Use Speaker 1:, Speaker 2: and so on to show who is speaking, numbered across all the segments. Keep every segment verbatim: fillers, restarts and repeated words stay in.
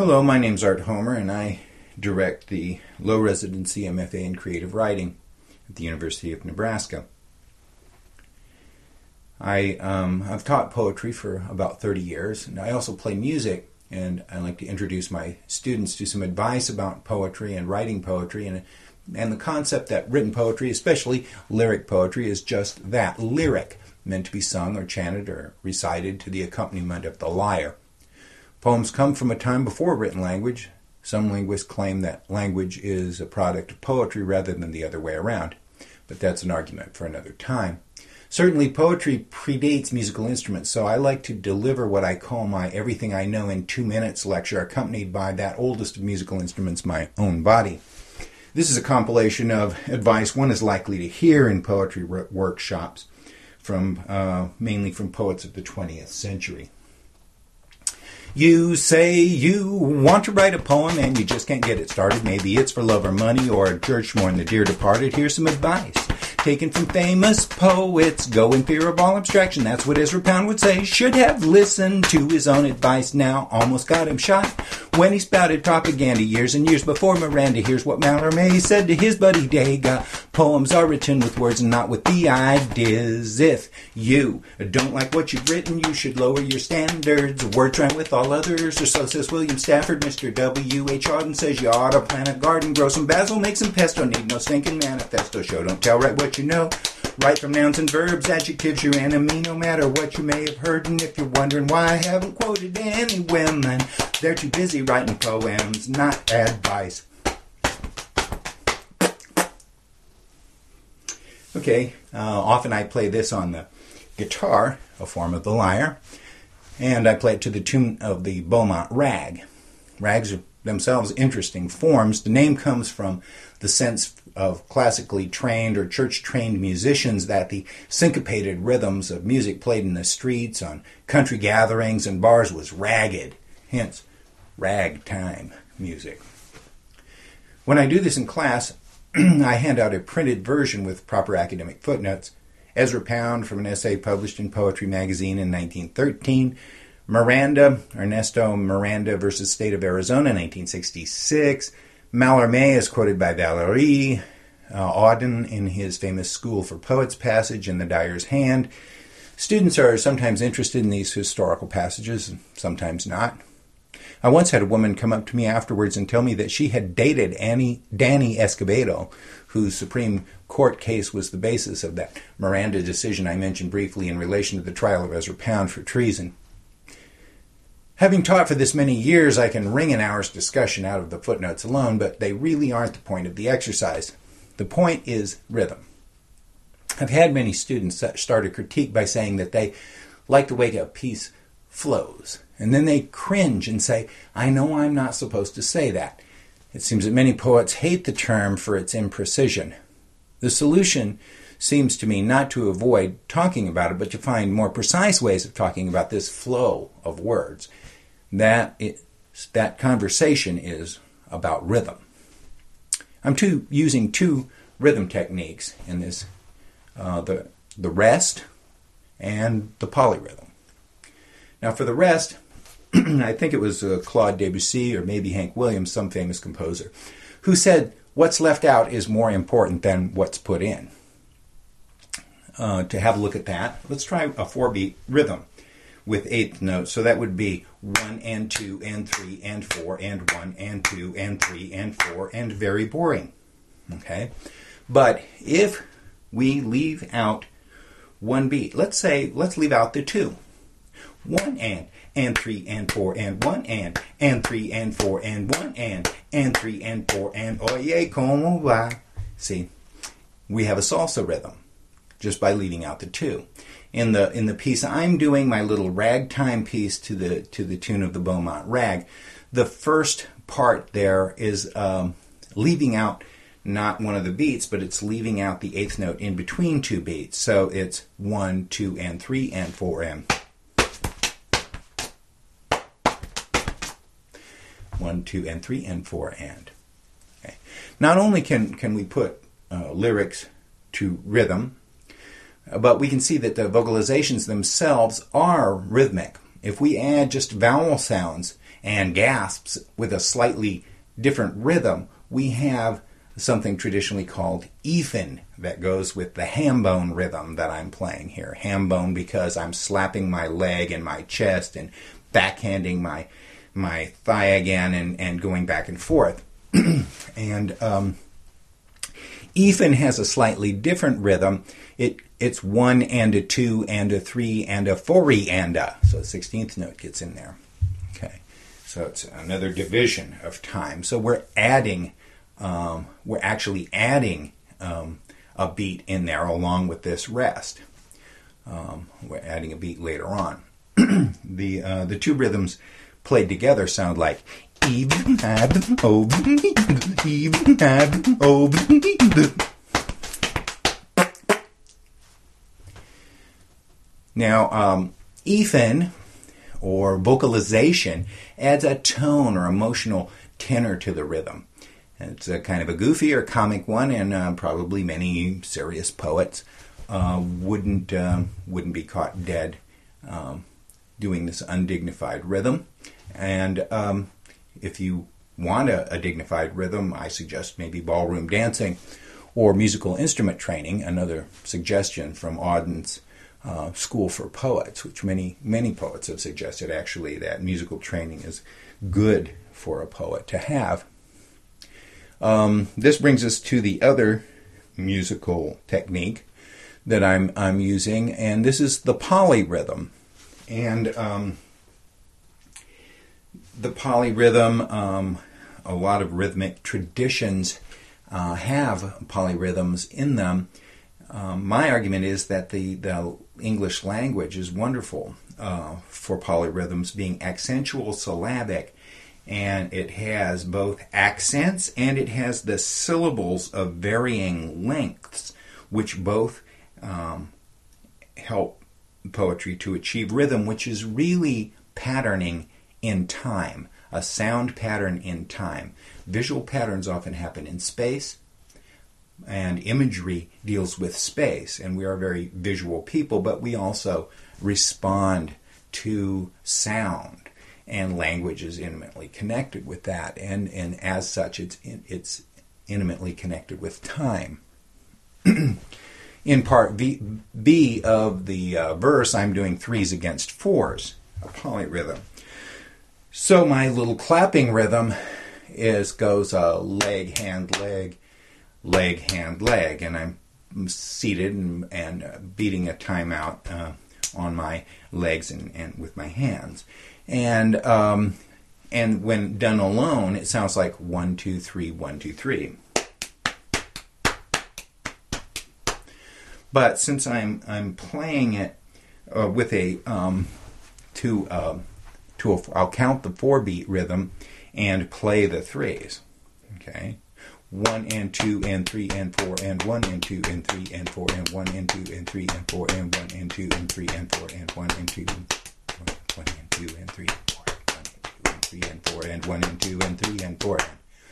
Speaker 1: Hello, my name's Art Homer, and I direct the low residency M F A in Creative Writing at the University of Nebraska. I, um, I've taught poetry for about thirty years, and I also play music, and I like to introduce my students to some advice about poetry and writing poetry, and, and the concept that written poetry, especially lyric poetry, is just that, lyric, meant to be sung or chanted or recited to the accompaniment of the lyre. Poems come from a time before written language. Some linguists claim that language is a product of poetry rather than the other way around, but that's an argument for another time. Certainly, poetry predates musical instruments, so I like to deliver what I call my Everything I Know in Two Minutes lecture, accompanied by that oldest of musical instruments, my own body. This is a compilation of advice one is likely to hear in poetry workshops, from uh, mainly from poets of the twentieth century. You say you want to write a poem and you just can't get it started. Maybe it's for love or money or a church mourn the dear departed. Here's some advice taken from famous poets. Go in fear of all abstraction. That's what Ezra Pound would say. Should have listened to his own advice. Now almost got him shot when he spouted propaganda years and years before Miranda. Here's what Mallarmé said to his buddy Degas. Poems are written with words and not with the ideas. If you don't like what you've written, you should lower your standards. Word trying with all others, or so says William Stafford. Mister W H Auden says you ought to plant a garden, grow some basil, make some pesto. Need no stinking manifesto. Show don't tell, write what you know. Write from nouns and verbs, adjectives, your enemy, no matter what you may have heard. And if you're wondering why I haven't quoted any women, they're too busy writing poems, not advice. Okay, uh, often I play this on the guitar, a form of the lyre, and I play it to the tune of the Beaumont rag. Rags are themselves interesting forms. The name comes from the sense of classically trained or church-trained musicians that the syncopated rhythms of music played in the streets, on country gatherings and bars was ragged, hence ragtime music. When I do this in class, I hand out a printed version with proper academic footnotes. Ezra Pound from an essay published in Poetry Magazine in nineteen thirteen. Miranda, Ernesto Miranda versus State of Arizona, nineteen sixty-six. Mallarmé is quoted by Valéry. Uh, Auden in his famous School for Poets passage in The Dyer's Hand. Students are sometimes interested in these historical passages, sometimes not. I once had a woman come up to me afterwards and tell me that she had dated Annie, Danny Escobedo, whose Supreme Court case was the basis of that Miranda decision I mentioned briefly in relation to the trial of Ezra Pound for treason. Having taught for this many years, I can wring an hour's discussion out of the footnotes alone, but they really aren't the point of the exercise. The point is rhythm. I've had many students start a critique by saying that they like the way a piece flows, and then they cringe and say, I know I'm not supposed to say that. It seems that many poets hate the term for its imprecision. The solution seems to me not to avoid talking about it, but to find more precise ways of talking about this flow of words. That it, that conversation is about rhythm. I'm two, using two rhythm techniques in this, uh, the, the rest and the polyrhythm. Now for the rest, I think it was uh, Claude Debussy or maybe Hank Williams, some famous composer, who said what's left out is more important than what's put in. Uh, to have a look at that, let's try a four-beat rhythm with eighth notes. So that would be one and two and three and four and one and two and three and four and very boring. Okay? But if we leave out one beat, let's say, let's leave out the two. One and, and three and four and one and, and three and four and one and, and three and four and oye como va. See, we have a salsa rhythm just by leaving out the two. In the in the piece I'm doing, my little ragtime piece to the to the tune of the Beaumont rag, the first part there is um, leaving out not one of the beats, but it's leaving out the eighth note in between two beats. So it's one, two, and three, and four, and one, two, and three, and four, and. Okay. Not only can can we put uh, lyrics to rhythm, but we can see that the vocalizations themselves are rhythmic. if we add just vowel sounds and gasps with a slightly different rhythm, we have something traditionally called Ethan that goes with the ham bone rhythm that I'm playing here. Ham bone because I'm slapping my leg and my chest and backhanding my my thigh again and, and going back and forth. and um, Ethan has a slightly different rhythm. It It's one and a two and a three and a four-y and a. So the sixteenth note gets in there. Okay, so it's another division of time. So we're adding, um, we're actually adding um, a beat in there along with this rest. Um, we're adding a beat later on. the uh, the two rhythms played together sound like even had over even had over. Now, um, Ethan, or vocalization, adds a tone or emotional tenor to the rhythm. It's a kind of a goofy or comic one, and uh, probably many serious poets uh, wouldn't uh, wouldn't be caught dead um, doing this undignified rhythm. And um, if you want a, a dignified rhythm, I suggest maybe ballroom dancing or musical instrument training. Another suggestion from Auden's Uh, School for Poets, which many many poets have suggested actually that musical training is good for a poet to have. Um, this brings us to the other musical technique that I'm I'm using, and this is the polyrhythm. And um, the polyrhythm, um, a lot of rhythmic traditions uh, have polyrhythms in them. Um, my argument is that the, the English language is wonderful uh, for polyrhythms, being accentual syllabic, and it has both accents and it has the syllables of varying lengths, which both um, help poetry to achieve rhythm, which is really patterning in time, a sound pattern in time. Visual patterns often happen in space, and imagery deals with space, and we are very visual people, but we also respond to sound, and language is intimately connected with that, and, and as such it's it's intimately connected with time. In part B, B of the uh, verse, I'm doing threes against fours, a polyrhythm. So my little clapping rhythm is goes uh, leg, hand, leg, leg, hand, leg, and I'm seated and, and uh, beating a time out uh, on my legs and, and with my hands. And um, and when done alone, it sounds like one, two, three, one, two, three. But since I'm I'm playing it uh, with a um, to uh, to a, I'll count the four beat rhythm and play the threes. Okay. One and two and three and four and one and two and three and four and one and two and three and four and one and two and three and four and one and two and one and two and three and four and one and two and three and four and one and two and three and four.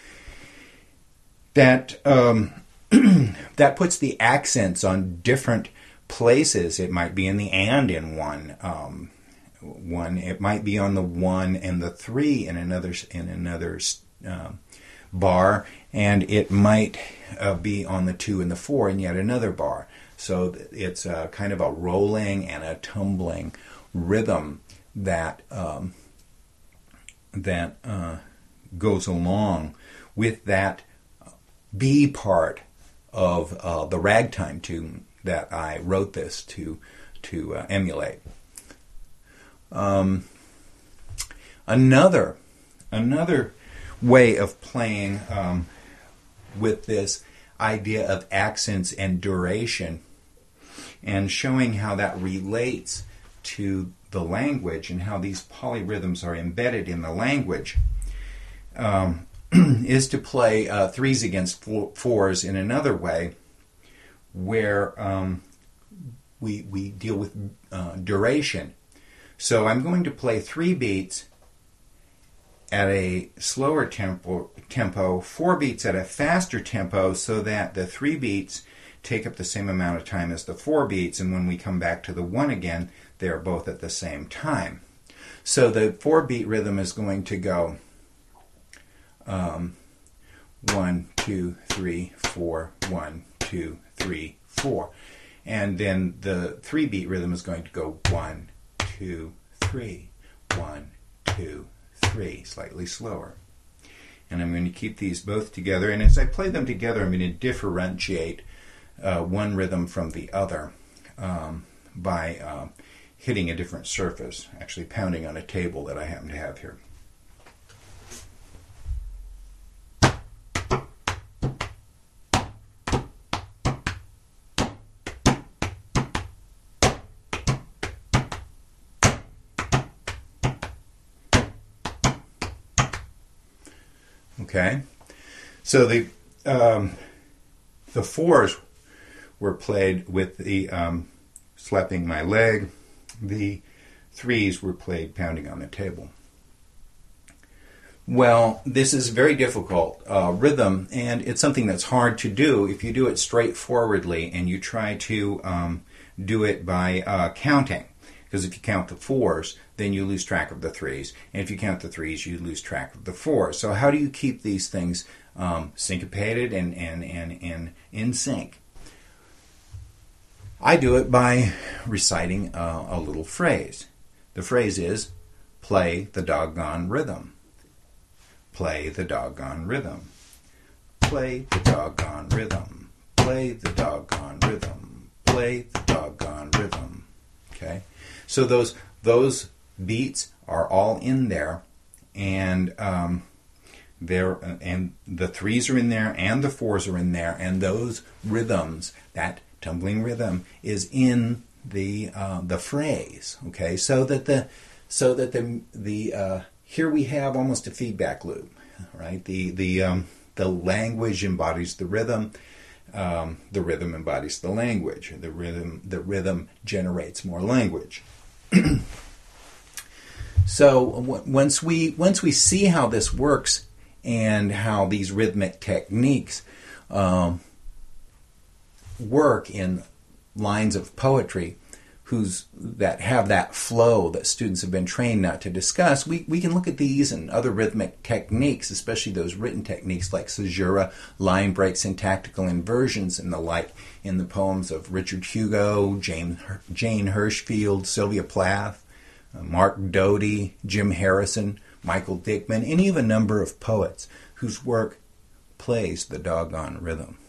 Speaker 1: That um, that puts the accents on different places. It might be in the and in one um, one. It might be on the one and the three in another in another. Um, bar, and it might uh, be on the two and the four in yet another bar. So it's a kind of a rolling and a tumbling rhythm that um, that uh, goes along with that B part of uh, the ragtime tune that I wrote this to to uh, emulate. Um, another another way of playing um, with this idea of accents and duration and showing how that relates to the language and how these polyrhythms are embedded in the language um, is to play uh, threes against fours in another way where um, we, we deal with uh, duration. So I'm going to play three beats at a slower tempo, tempo, four beats at a faster tempo, so that the three beats take up the same amount of time as the four beats, and when we come back to the one again, they're both at the same time. So the four-beat rhythm is going to go um, one, two, three, four, one, two, three, four. And then the three-beat rhythm is going to go one, two, three, one, two, three, slightly slower. And I'm going to keep these both together. And as I play them together, I'm going to differentiate uh, one rhythm from the other um, by uh, hitting a different surface, actually pounding on a table that I happen to have here. Okay, so the um, the fours were played with the um, slapping my leg. The threes were played pounding on the table. Well, this is very difficult uh, rhythm, and it's something that's hard to do if you do it straightforwardly and you try to um, do it by uh, counting. Because if you count the fours, then you lose track of the threes. And if you count the threes, you lose track of the fours. So how do you keep these things um, syncopated and, and, and, and in sync? I do it by reciting a, a little phrase. The phrase is, play the doggone rhythm. Play the doggone rhythm. Play the doggone rhythm. Play the doggone rhythm. Play the doggone rhythm. Okay? So those those beats are all in there, and um, there and the threes are in there, and the fours are in there, and those rhythms, that tumbling rhythm, is in the uh, the phrase. Okay, so that the so that the the uh, here we have almost a feedback loop, right? The the um, the language embodies the rhythm. Um, the rhythm embodies the language. The rhythm the rhythm generates more language. So w- once we once we see how this works and how these rhythmic techniques um, work in lines of poetry, who's that have that flow that students have been trained not to discuss, we, we can look at these and other rhythmic techniques, especially those written techniques like caesura, line breaks, syntactical inversions, and the like in the poems of Richard Hugo, James, Jane Hirschfield, Sylvia Plath, uh, Mark Doty, Jim Harrison, Michael Dickman, and even a number of poets whose work plays the doggone rhythm.